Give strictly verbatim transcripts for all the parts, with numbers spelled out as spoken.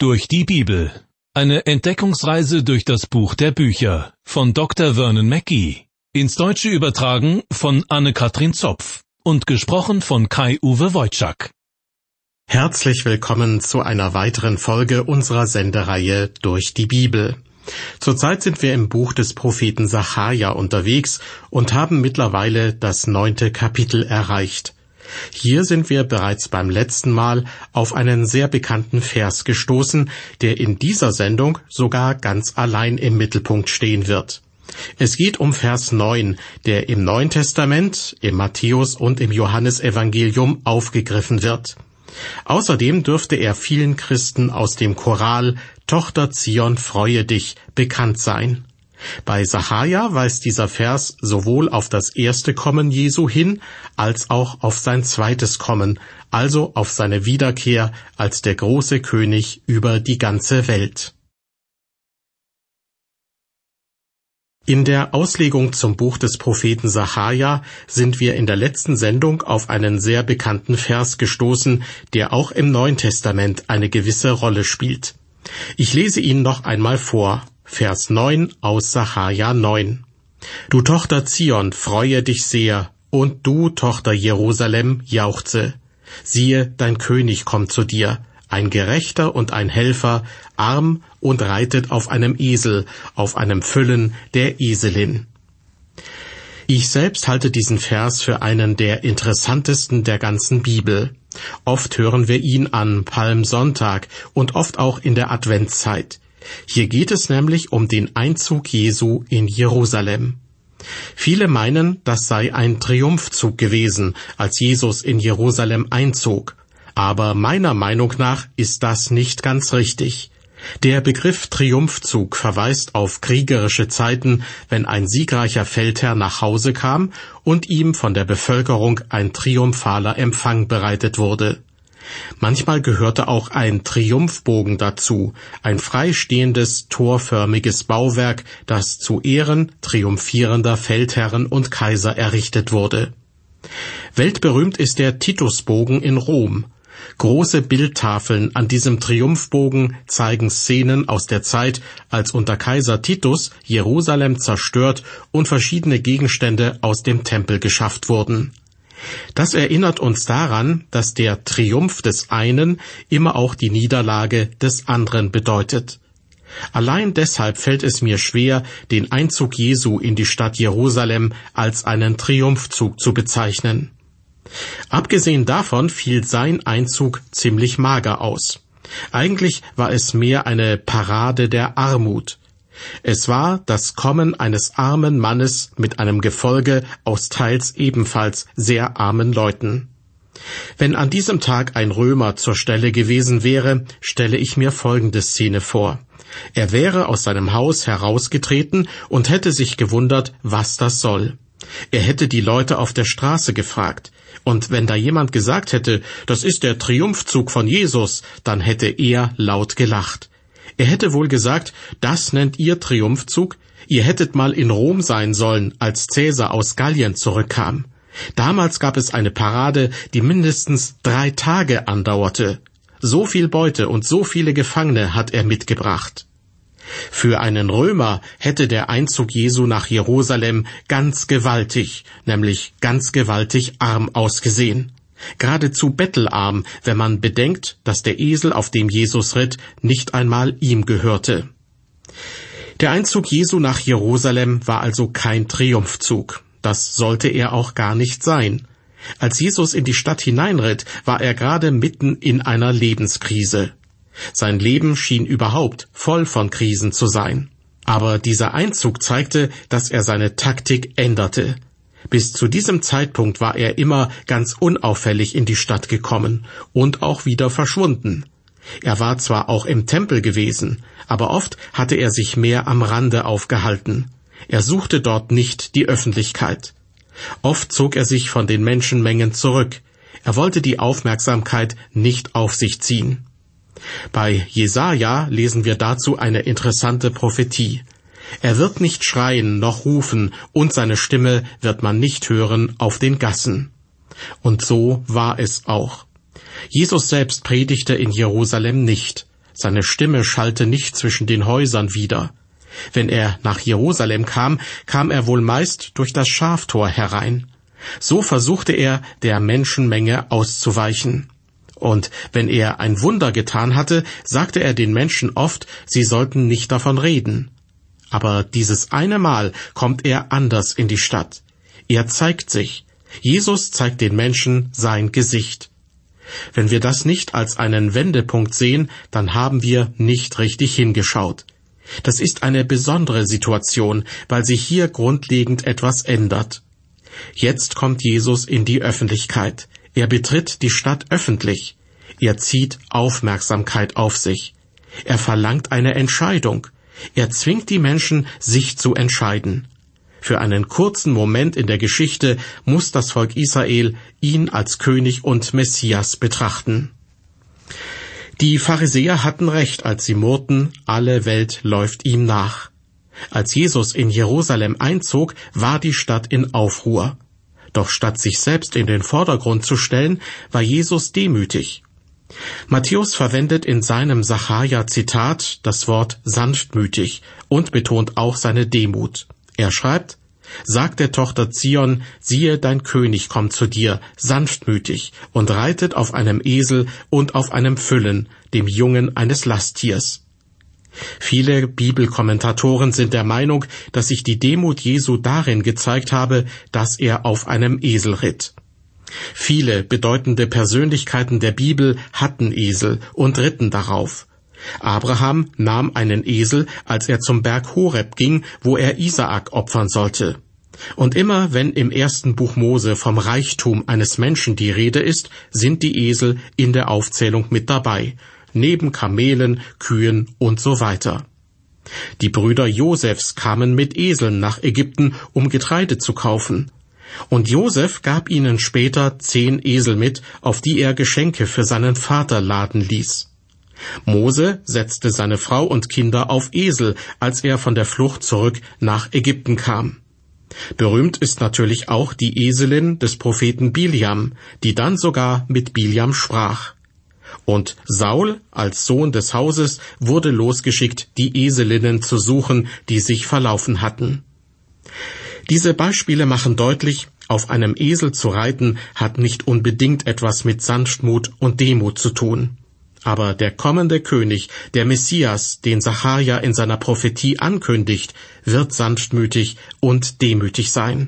Durch die Bibel. Eine Entdeckungsreise durch das Buch der Bücher von Doktor Vernon Mackey. Ins Deutsche übertragen von Anne-Katrin Zopf und gesprochen von Kai-Uwe Wojczak. Herzlich willkommen zu einer weiteren Folge unserer Sendereihe Durch die Bibel. Zurzeit sind wir im Buch des Propheten Sacharja unterwegs und haben mittlerweile das neunte Kapitel erreicht. Hier sind wir bereits beim letzten Mal auf einen sehr bekannten Vers gestoßen, der in dieser Sendung sogar ganz allein im Mittelpunkt stehen wird. Es geht um Vers neun, der im Neuen Testament, im Matthäus- und im Johannesevangelium aufgegriffen wird. Außerdem dürfte er vielen Christen aus dem Choral »Tochter Zion, freue dich« bekannt sein. Bei Sacharja weist dieser Vers sowohl auf das erste Kommen Jesu hin, als auch auf sein zweites Kommen, also auf seine Wiederkehr als der große König über die ganze Welt. In der Auslegung zum Buch des Propheten Sacharja sind wir in der letzten Sendung auf einen sehr bekannten Vers gestoßen, der auch im Neuen Testament eine gewisse Rolle spielt. Ich lese ihn noch einmal vor. Vers neun aus Sacharja neun. Du Tochter Zion, freue dich sehr, und du, Tochter Jerusalem, jauchze. Siehe, dein König kommt zu dir, ein Gerechter und ein Helfer, arm und reitet auf einem Esel, auf einem Füllen der Eselin. Ich selbst halte diesen Vers für einen der interessantesten der ganzen Bibel. Oft hören wir ihn an Palmsonntag und oft auch in der Adventszeit. Hier geht es nämlich um den Einzug Jesu in Jerusalem. Viele meinen, das sei ein Triumphzug gewesen, als Jesus in Jerusalem einzog. Aber meiner Meinung nach ist das nicht ganz richtig. Der Begriff Triumphzug verweist auf kriegerische Zeiten, wenn ein siegreicher Feldherr nach Hause kam und ihm von der Bevölkerung ein triumphaler Empfang bereitet wurde. Manchmal gehörte auch ein Triumphbogen dazu, ein freistehendes, torförmiges Bauwerk, das zu Ehren triumphierender Feldherren und Kaiser errichtet wurde. Weltberühmt ist der Titusbogen in Rom. Große Bildtafeln an diesem Triumphbogen zeigen Szenen aus der Zeit, als unter Kaiser Titus Jerusalem zerstört und verschiedene Gegenstände aus dem Tempel geschafft wurden. Das erinnert uns daran, dass der Triumph des einen immer auch die Niederlage des anderen bedeutet. Allein deshalb fällt es mir schwer, den Einzug Jesu in die Stadt Jerusalem als einen Triumphzug zu bezeichnen. Abgesehen davon fiel sein Einzug ziemlich mager aus. Eigentlich war es mehr eine Parade der Armut. Es war das Kommen eines armen Mannes mit einem Gefolge aus teils ebenfalls sehr armen Leuten. Wenn an diesem Tag ein Römer zur Stelle gewesen wäre, stelle ich mir folgende Szene vor. Er wäre aus seinem Haus herausgetreten und hätte sich gewundert, was das soll. Er hätte die Leute auf der Straße gefragt, und wenn da jemand gesagt hätte, das ist der Triumphzug von Jesus, dann hätte er laut gelacht. Er hätte wohl gesagt, das nennt ihr Triumphzug? Ihr hättet mal in Rom sein sollen, als Cäsar aus Gallien zurückkam. Damals gab es eine Parade, die mindestens drei Tage andauerte. So viel Beute und so viele Gefangene hat er mitgebracht. Für einen Römer hätte der Einzug Jesu nach Jerusalem ganz gewaltig, nämlich ganz gewaltig arm ausgesehen. Geradezu bettelarm, wenn man bedenkt, dass der Esel, auf dem Jesus ritt, nicht einmal ihm gehörte. Der Einzug Jesu nach Jerusalem war also kein Triumphzug. Das sollte er auch gar nicht sein. Als Jesus in die Stadt hineinritt, war er gerade mitten in einer Lebenskrise. Sein Leben schien überhaupt voll von Krisen zu sein. Aber dieser Einzug zeigte, dass er seine Taktik änderte. Bis zu diesem Zeitpunkt war er immer ganz unauffällig in die Stadt gekommen und auch wieder verschwunden. Er war zwar auch im Tempel gewesen, aber oft hatte er sich mehr am Rande aufgehalten. Er suchte dort nicht die Öffentlichkeit. Oft zog er sich von den Menschenmengen zurück. Er wollte die Aufmerksamkeit nicht auf sich ziehen. Bei Jesaja lesen wir dazu eine interessante Prophetie. Er wird nicht schreien noch rufen, und seine Stimme wird man nicht hören auf den Gassen. Und so war es auch. Jesus selbst predigte in Jerusalem nicht. Seine Stimme schallte nicht zwischen den Häusern wider. Wenn er nach Jerusalem kam, kam er wohl meist durch das Schaftor herein. So versuchte er, der Menschenmenge auszuweichen. Und wenn er ein Wunder getan hatte, sagte er den Menschen oft, sie sollten nicht davon reden. Aber dieses eine Mal kommt er anders in die Stadt. Er zeigt sich. Jesus zeigt den Menschen sein Gesicht. Wenn wir das nicht als einen Wendepunkt sehen, dann haben wir nicht richtig hingeschaut. Das ist eine besondere Situation, weil sich hier grundlegend etwas ändert. Jetzt kommt Jesus in die Öffentlichkeit. Er betritt die Stadt öffentlich. Er zieht Aufmerksamkeit auf sich. Er verlangt eine Entscheidung. Er zwingt die Menschen, sich zu entscheiden. Für einen kurzen Moment in der Geschichte muss das Volk Israel ihn als König und Messias betrachten. Die Pharisäer hatten recht, als sie murrten, alle Welt läuft ihm nach. Als Jesus in Jerusalem einzog, war die Stadt in Aufruhr. Doch statt sich selbst in den Vordergrund zu stellen, war Jesus demütig. Matthäus verwendet in seinem Sacharja-Zitat das Wort sanftmütig und betont auch seine Demut. Er schreibt: Sag der Tochter Zion, siehe, dein König kommt zu dir, sanftmütig, und reitet auf einem Esel und auf einem Füllen, dem Jungen eines Lasttiers. Viele Bibelkommentatoren sind der Meinung, dass sich die Demut Jesu darin gezeigt habe, dass er auf einem Esel ritt. Viele bedeutende Persönlichkeiten der Bibel hatten Esel und ritten darauf. Abraham nahm einen Esel, als er zum Berg Horeb ging, wo er Isaak opfern sollte. Und immer wenn im ersten Buch Mose vom Reichtum eines Menschen die Rede ist, sind die Esel in der Aufzählung mit dabei, neben Kamelen, Kühen und so weiter. Die Brüder Josefs kamen mit Eseln nach Ägypten, um Getreide zu kaufen. Und Josef gab ihnen später zehn Esel mit, auf die er Geschenke für seinen Vater laden ließ. Mose setzte seine Frau und Kinder auf Esel, als er von der Flucht zurück nach Ägypten kam. Berühmt ist natürlich auch die Eselin des Propheten Biliam, die dann sogar mit Biliam sprach. Und Saul, als Sohn des Hauses, wurde losgeschickt, die Eselinnen zu suchen, die sich verlaufen hatten. Diese Beispiele machen deutlich, auf einem Esel zu reiten hat nicht unbedingt etwas mit Sanftmut und Demut zu tun. Aber der kommende König, der Messias, den Sacharja in seiner Prophetie ankündigt, wird sanftmütig und demütig sein.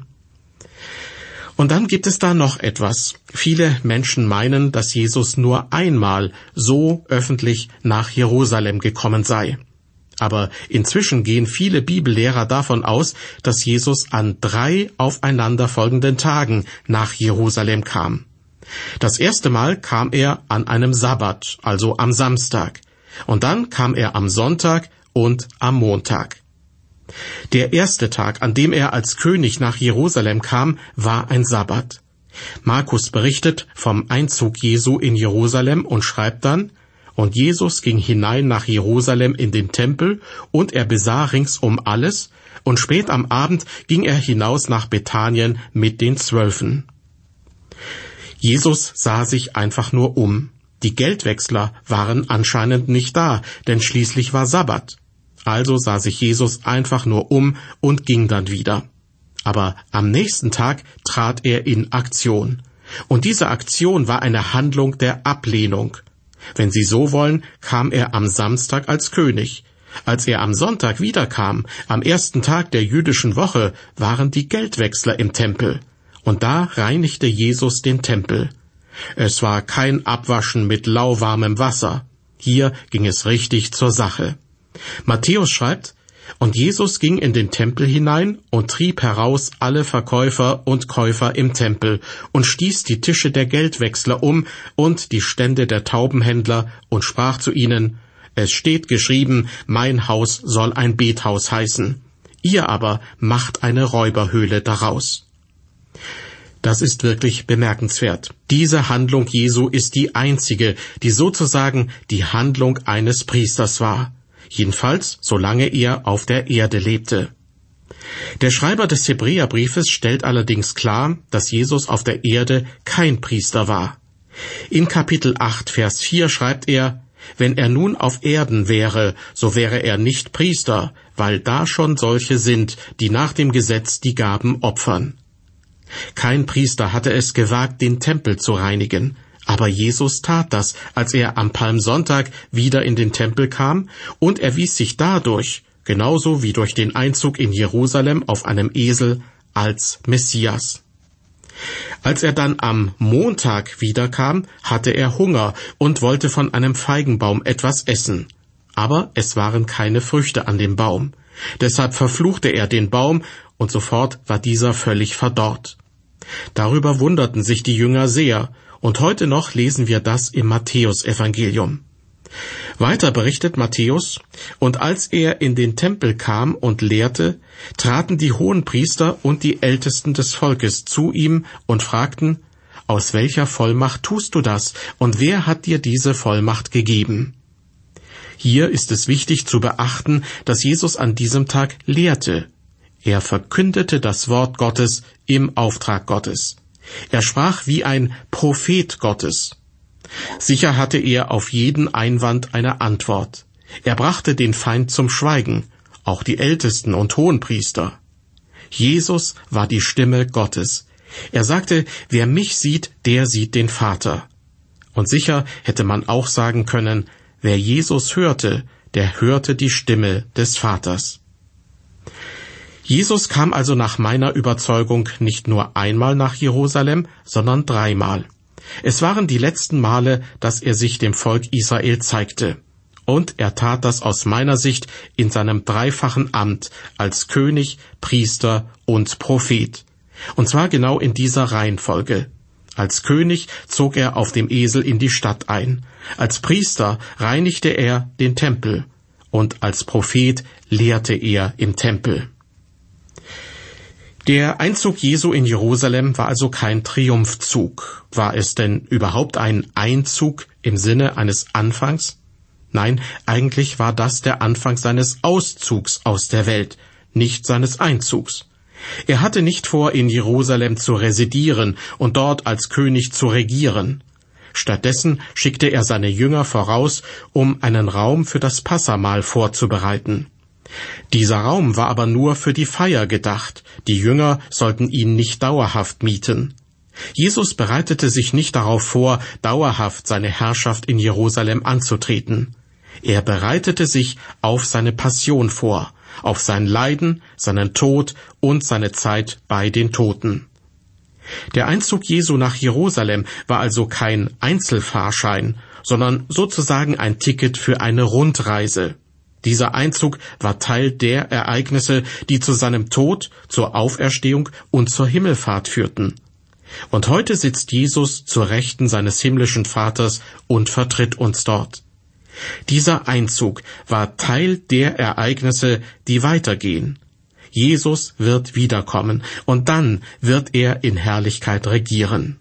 Und dann gibt es da noch etwas. Viele Menschen meinen, dass Jesus nur einmal so öffentlich nach Jerusalem gekommen sei. Aber inzwischen gehen viele Bibellehrer davon aus, dass Jesus an drei aufeinanderfolgenden Tagen nach Jerusalem kam. Das erste Mal kam er an einem Sabbat, also am Samstag, und dann kam er am Sonntag und am Montag. Der erste Tag, an dem er als König nach Jerusalem kam, war ein Sabbat. Markus berichtet vom Einzug Jesu in Jerusalem und schreibt dann: Und Jesus ging hinein nach Jerusalem in den Tempel, und er besah ringsum alles, und spät am Abend ging er hinaus nach Bethanien mit den Zwölfen. Jesus sah sich einfach nur um. Die Geldwechsler waren anscheinend nicht da, denn schließlich war Sabbat. Also sah sich Jesus einfach nur um und ging dann wieder. Aber am nächsten Tag trat er in Aktion. Und diese Aktion war eine Handlung der Ablehnung. Wenn Sie so wollen, kam er am Samstag als König. Als er am Sonntag wiederkam, am ersten Tag der jüdischen Woche, waren die Geldwechsler im Tempel. Und da reinigte Jesus den Tempel. Es war kein Abwaschen mit lauwarmem Wasser. Hier ging es richtig zur Sache. Matthäus schreibt: Und Jesus ging in den Tempel hinein und trieb heraus alle Verkäufer und Käufer im Tempel und stieß die Tische der Geldwechsler um und die Stände der Taubenhändler und sprach zu ihnen: Es steht geschrieben, mein Haus soll ein Bethaus heißen. Ihr aber macht eine Räuberhöhle daraus. Das ist wirklich bemerkenswert. Diese Handlung Jesu ist die einzige, die sozusagen die Handlung eines Priesters war. Jedenfalls, solange er auf der Erde lebte. Der Schreiber des Hebräerbriefes stellt allerdings klar, dass Jesus auf der Erde kein Priester war. In Kapitel acht, Vers vier schreibt er: Wenn er nun auf Erden wäre, so wäre er nicht Priester, weil da schon solche sind, die nach dem Gesetz die Gaben opfern. Kein Priester hatte es gewagt, den Tempel zu reinigen, aber Jesus tat das, als er am Palmsonntag wieder in den Tempel kam, und erwies sich dadurch, genauso wie durch den Einzug in Jerusalem auf einem Esel, als Messias. Als er dann am Montag wiederkam, hatte er Hunger und wollte von einem Feigenbaum etwas essen. Aber es waren keine Früchte an dem Baum. Deshalb verfluchte er den Baum, und sofort war dieser völlig verdorrt. Darüber wunderten sich die Jünger sehr, und heute noch lesen wir das im Matthäusevangelium. Weiter berichtet Matthäus: Und als er in den Tempel kam und lehrte, traten die Hohenpriester und die Ältesten des Volkes zu ihm und fragten: Aus welcher Vollmacht tust du das, und wer hat dir diese Vollmacht gegeben? Hier ist es wichtig zu beachten, dass Jesus an diesem Tag lehrte. Er verkündete das Wort Gottes im Auftrag Gottes. Er sprach wie ein Prophet Gottes. Sicher hatte er auf jeden Einwand eine Antwort. Er brachte den Feind zum Schweigen, auch die Ältesten und Hohenpriester. Jesus war die Stimme Gottes. Er sagte: Wer mich sieht, der sieht den Vater. Und sicher hätte man auch sagen können: Wer Jesus hörte, der hörte die Stimme des Vaters. Jesus kam also nach meiner Überzeugung nicht nur einmal nach Jerusalem, sondern dreimal. Es waren die letzten Male, dass er sich dem Volk Israel zeigte. Und er tat das aus meiner Sicht in seinem dreifachen Amt als König, Priester und Prophet. Und zwar genau in dieser Reihenfolge. Als König zog er auf dem Esel in die Stadt ein. Als Priester reinigte er den Tempel. Und als Prophet lehrte er im Tempel. Der Einzug Jesu in Jerusalem war also kein Triumphzug. War es denn überhaupt ein Einzug im Sinne eines Anfangs? Nein, eigentlich war das der Anfang seines Auszugs aus der Welt, nicht seines Einzugs. Er hatte nicht vor, in Jerusalem zu residieren und dort als König zu regieren. Stattdessen schickte er seine Jünger voraus, um einen Raum für das Passahmahl vorzubereiten. Dieser Raum war aber nur für die Feier gedacht. Die Jünger sollten ihn nicht dauerhaft mieten. Jesus bereitete sich nicht darauf vor, dauerhaft seine Herrschaft in Jerusalem anzutreten. Er bereitete sich auf seine Passion vor, auf sein Leiden, seinen Tod und seine Zeit bei den Toten. Der Einzug Jesu nach Jerusalem war also kein Einzelfahrschein, sondern sozusagen ein Ticket für eine Rundreise. Dieser Einzug war Teil der Ereignisse, die zu seinem Tod, zur Auferstehung und zur Himmelfahrt führten. Und heute sitzt Jesus zur Rechten seines himmlischen Vaters und vertritt uns dort. Dieser Einzug war Teil der Ereignisse, die weitergehen. Jesus wird wiederkommen, und dann wird er in Herrlichkeit regieren.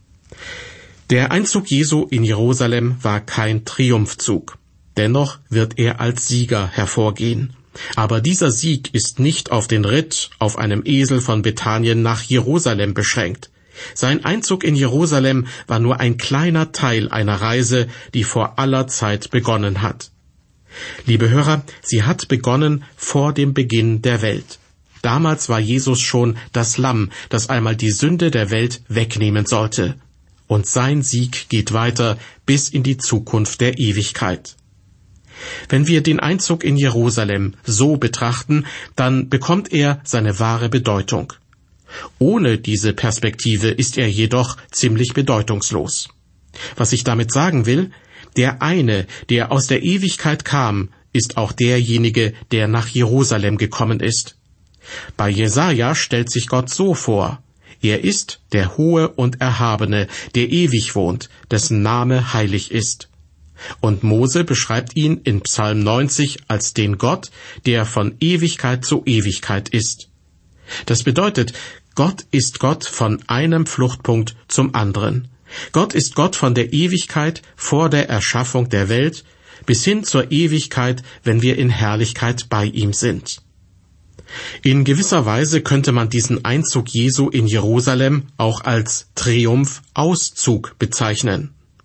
Der Einzug Jesu in Jerusalem war kein Triumphzug. Dennoch wird er als Sieger hervorgehen. Aber dieser Sieg ist nicht auf den Ritt auf einem Esel von Bethanien nach Jerusalem beschränkt. Sein Einzug in Jerusalem war nur ein kleiner Teil einer Reise, die vor aller Zeit begonnen hat. Liebe Hörer, sie hat begonnen vor dem Beginn der Welt. Damals war Jesus schon das Lamm, das einmal die Sünde der Welt wegnehmen sollte. Und sein Sieg geht weiter bis in die Zukunft der Ewigkeit. Wenn wir den Einzug in Jerusalem so betrachten, dann bekommt er seine wahre Bedeutung. Ohne diese Perspektive ist er jedoch ziemlich bedeutungslos. Was ich damit sagen will, der eine, der aus der Ewigkeit kam, ist auch derjenige, der nach Jerusalem gekommen ist. Bei Jesaja stellt sich Gott so vor: Er ist der Hohe und Erhabene, der ewig wohnt, dessen Name heilig ist. Und Mose beschreibt ihn in Psalm neunzig als den Gott, der von Ewigkeit zu Ewigkeit ist. Das bedeutet, Gott ist Gott von einem Fluchtpunkt zum anderen. Gott ist Gott von der Ewigkeit vor der Erschaffung der Welt bis hin zur Ewigkeit, wenn wir in Herrlichkeit bei ihm sind. In gewisser Weise könnte man diesen Einzug Jesu in Jerusalem auch als Triumphauszug bezeichnen.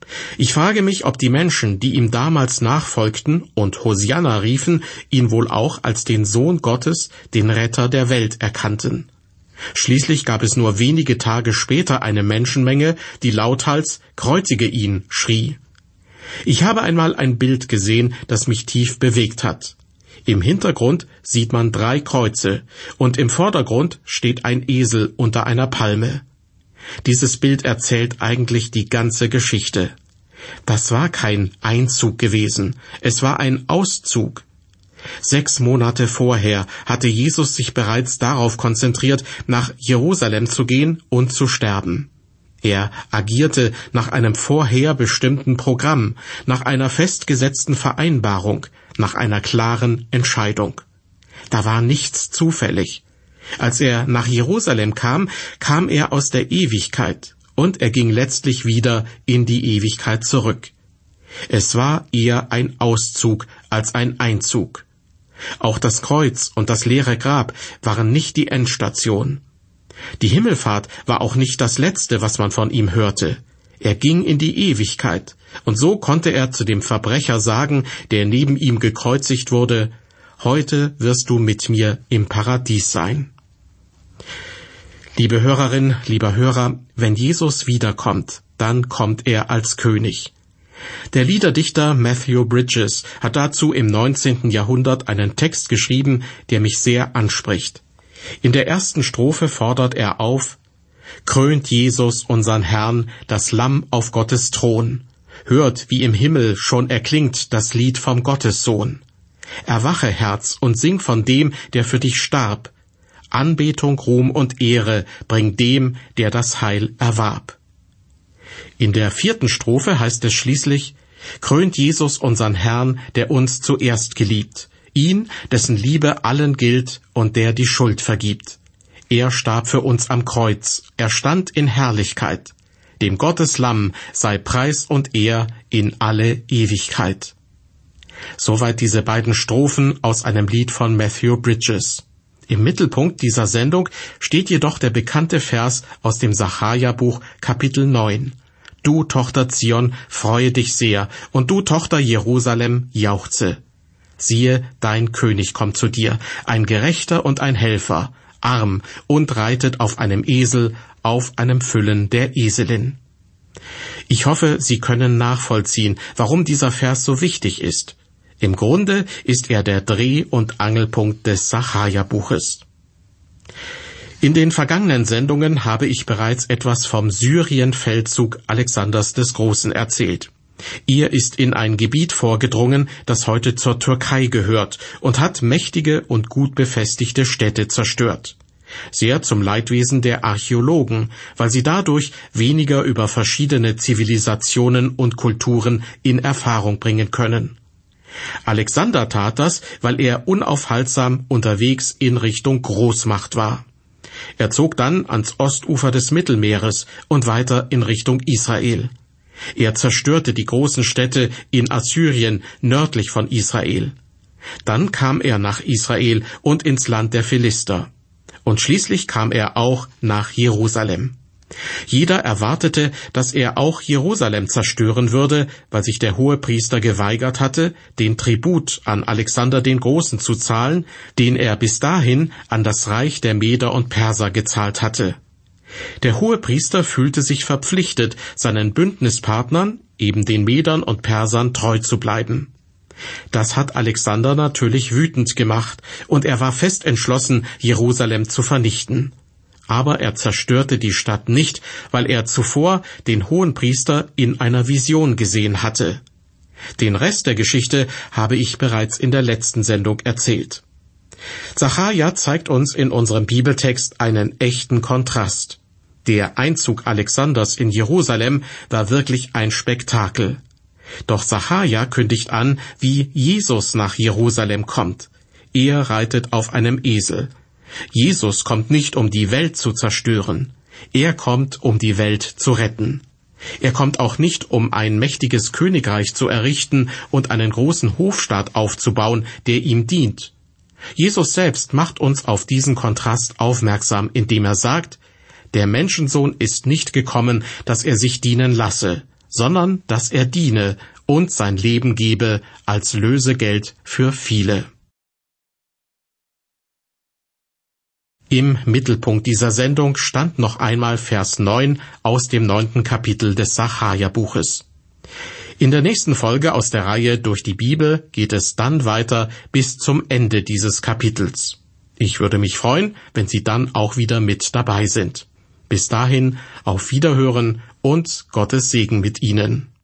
Ich frage mich, ob die Menschen, die ihm damals nachfolgten und Hosianna riefen, ihn wohl auch als den Sohn Gottes, den Retter der Welt erkannten. Schließlich gab es nur wenige Tage später eine Menschenmenge, die lauthals »Kreuzige ihn« schrie. Ich habe einmal ein Bild gesehen, das mich tief bewegt hat. Im Hintergrund sieht man drei Kreuze und im Vordergrund steht ein Esel unter einer Palme. Dieses Bild erzählt eigentlich die ganze Geschichte. Das war kein Einzug gewesen, es war ein Auszug. Sechs Monate vorher hatte Jesus sich bereits darauf konzentriert, nach Jerusalem zu gehen und zu sterben. Er agierte nach einem vorher bestimmten Programm, nach einer festgesetzten Vereinbarung, nach einer klaren Entscheidung. Da war nichts zufällig. Als er nach Jerusalem kam, kam er aus der Ewigkeit und er ging letztlich wieder in die Ewigkeit zurück. Es war eher ein Auszug als ein Einzug. Auch das Kreuz und das leere Grab waren nicht die Endstation. Die Himmelfahrt war auch nicht das Letzte, was man von ihm hörte. Er ging in die Ewigkeit, und so konnte er zu dem Verbrecher sagen, der neben ihm gekreuzigt wurde, »Heute wirst du mit mir im Paradies sein.« Liebe Hörerin, lieber Hörer, wenn Jesus wiederkommt, dann kommt er als König. Der Liederdichter Matthew Bridges hat dazu im neunzehnten Jahrhundert einen Text geschrieben, der mich sehr anspricht. In der ersten Strophe fordert er auf, »Krönt Jesus unsern Herrn, das Lamm auf Gottes Thron. Hört, wie im Himmel schon erklingt das Lied vom Gottessohn. Erwache, Herz, und sing von dem, der für dich starb. Anbetung, Ruhm und Ehre bring dem, der das Heil erwarb.« In der vierten Strophe heißt es schließlich, »Krönt Jesus unsern Herrn, der uns zuerst geliebt, ihn, dessen Liebe allen gilt und der die Schuld vergibt. Er starb für uns am Kreuz, er stand in Herrlichkeit. Dem Gotteslamm sei Preis und Ehr in alle Ewigkeit.« Soweit diese beiden Strophen aus einem Lied von Matthew Bridges. Im Mittelpunkt dieser Sendung steht jedoch der bekannte Vers aus dem Sacharja-Buch Kapitel neun. »Du, Tochter Zion, freue dich sehr, und du, Tochter Jerusalem, jauchze. Siehe, dein König kommt zu dir, ein Gerechter und ein Helfer, arm und reitet auf einem Esel, auf einem Füllen der Eselin.« Ich hoffe, Sie können nachvollziehen, warum dieser Vers so wichtig ist. Im Grunde ist er der Dreh- und Angelpunkt des Sacharja-Buches. In den vergangenen Sendungen habe ich bereits etwas vom Syrien-Feldzug Alexanders des Großen erzählt. Er ist in ein Gebiet vorgedrungen, das heute zur Türkei gehört, und hat mächtige und gut befestigte Städte zerstört. Sehr zum Leidwesen der Archäologen, weil sie dadurch weniger über verschiedene Zivilisationen und Kulturen in Erfahrung bringen können. Alexander tat das, weil er unaufhaltsam unterwegs in Richtung Großmacht war. Er zog dann ans Ostufer des Mittelmeeres und weiter in Richtung Israel. Er zerstörte die großen Städte in Assyrien nördlich von Israel. Dann kam er nach Israel und ins Land der Philister. Und schließlich kam er auch nach Jerusalem. Jeder erwartete, dass er auch Jerusalem zerstören würde, weil sich der Hohepriester geweigert hatte, den Tribut an Alexander den Großen zu zahlen, den er bis dahin an das Reich der Meder und Perser gezahlt hatte. Der Hohepriester fühlte sich verpflichtet, seinen Bündnispartnern, eben den Medern und Persern, treu zu bleiben. Das hat Alexander natürlich wütend gemacht, und er war fest entschlossen, Jerusalem zu vernichten. Aber er zerstörte die Stadt nicht, weil er zuvor den Hohenpriester in einer Vision gesehen hatte. Den Rest der Geschichte habe ich bereits in der letzten Sendung erzählt. Sacharja zeigt uns in unserem Bibeltext einen echten Kontrast. Der Einzug Alexanders in Jerusalem war wirklich ein Spektakel. Doch Sacharja kündigt an, wie Jesus nach Jerusalem kommt. Er reitet auf einem Esel. Jesus kommt nicht, um die Welt zu zerstören. Er kommt, um die Welt zu retten. Er kommt auch nicht, um ein mächtiges Königreich zu errichten und einen großen Hofstaat aufzubauen, der ihm dient. Jesus selbst macht uns auf diesen Kontrast aufmerksam, indem er sagt, der Menschensohn ist nicht gekommen, dass er sich dienen lasse, sondern dass er diene und sein Leben gebe als Lösegeld für viele. Im Mittelpunkt dieser Sendung stand noch einmal Vers neun aus dem neunten Kapitel des Sacharja-Buches. In der nächsten Folge aus der Reihe Durch die Bibel geht es dann weiter bis zum Ende dieses Kapitels. Ich würde mich freuen, wenn Sie dann auch wieder mit dabei sind. Bis dahin, auf Wiederhören und Gottes Segen mit Ihnen.